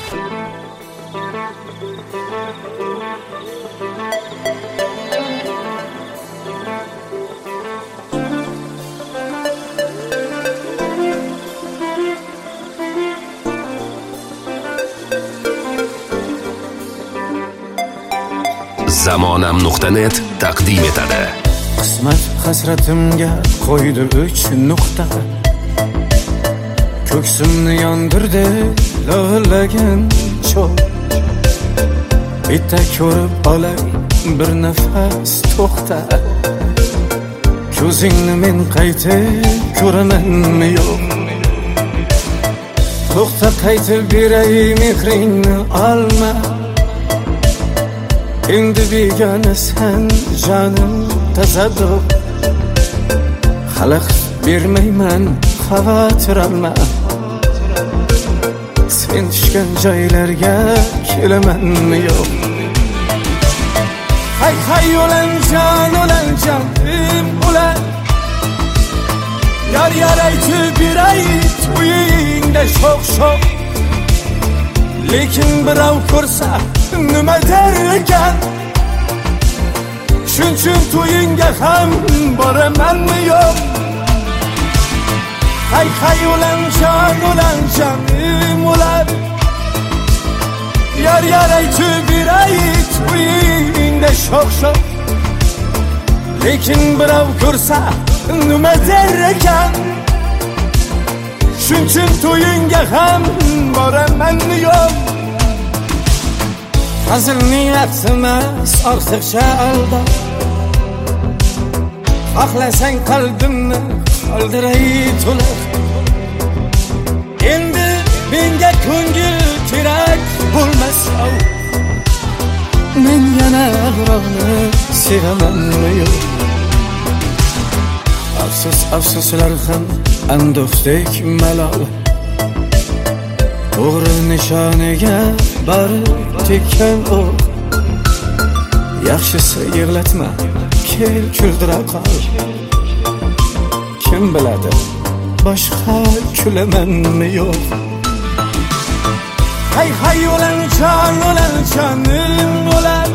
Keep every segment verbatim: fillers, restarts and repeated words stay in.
zamonam nuqta net taqdim etadi. Qismat hasratimga qo'ydi uch nuqta, ko'ksimni yondirdi lo'lagan cho'g. Bitta ko'rib olay bir nafas to'xta, ko'zingni men qaytib ko'ramanmi yo'q? To'xta qaytib beray mehringni olma, endi begona sen jonim tasadduq. Xalaqit bermayman, xavotir olma, sen tushgan joylarga kelamanmi yo'q? Hay hay o'lan jon, o'lan jonim o'lan, yar yar aytib beray to'yingda sho'x sho'x. Lekin birov ko'rsa nima der ekan, shuning uchun to'yingga ham boramanmi yo'q? Hay hay o'lan jon, o'lan jonim o'lan, yar yar aytib beray to'yingda sho'x sho'x. Lekin birov ko'rsa nima der ekan, shuning uchun to'yingga ham boramanmi yo'q? Hazilning vaqti emas, ortiqcha aldab, xohlasang qalbimni qoldiray to'liq. Endi menga ko'ngil kerak bo'lmasa, men yana birovni sevamanmi yo'q? Afsus afsuslar ham ando'xdek malol, to'g'ri nishoniga borib tekkan o'q. Yaxshisi yig'latma, kel kuldira qol. Kim biladi, boshqa kulamanmi yo'q? Hay hay o'lan jon, o'lan jonim o'lan,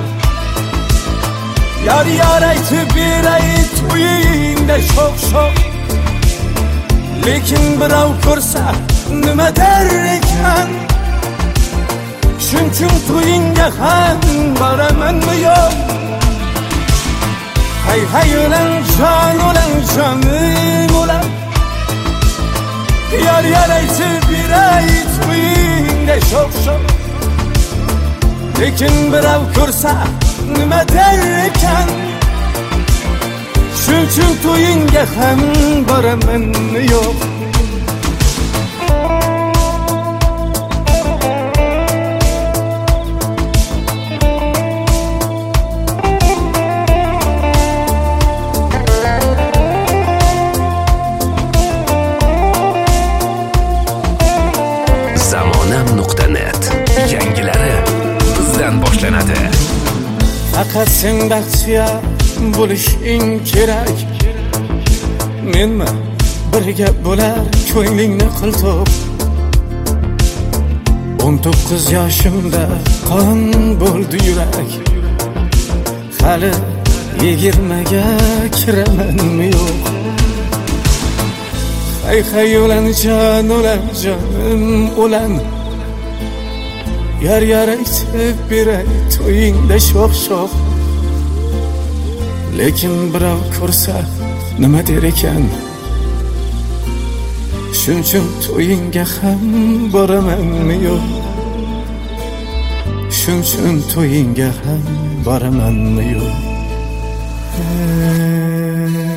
yar yar aytib beray to'yingda sho'x sho'x. Lekin birov ko'rsa nima der ekan, shuning uchun to'yingga ham boramanmi yo'q? Hay hay o'lan jon, o'lan jonim o'lan, yar yar aytib beray to'yingda sho'x sho'x. Lekin birov ko'rsa nima der ekan, shuning uchun to'yingga ham boramanmi yo'q? zamonam nuqta net yangilari bizdan boshlanadi. Faqat sen baxtiya bo'lishing kerak, menmi birga bo'lar ko'nglingni qiltoq. o'n to'qqiz yoshimda qon bo'ldi yurak, hali yigirmaga kiramanmi yo'q? Hay hay o'lan jon, o'lan jonim o'lan, yar yar aytib beray to'yingda sho'x sho'x. Lekin birov ko'rsa nima der ekan, shuning uchun to'yingga ham boramanmi yo'q? Shuning uchun to'yingga ham boramanmi yo'q?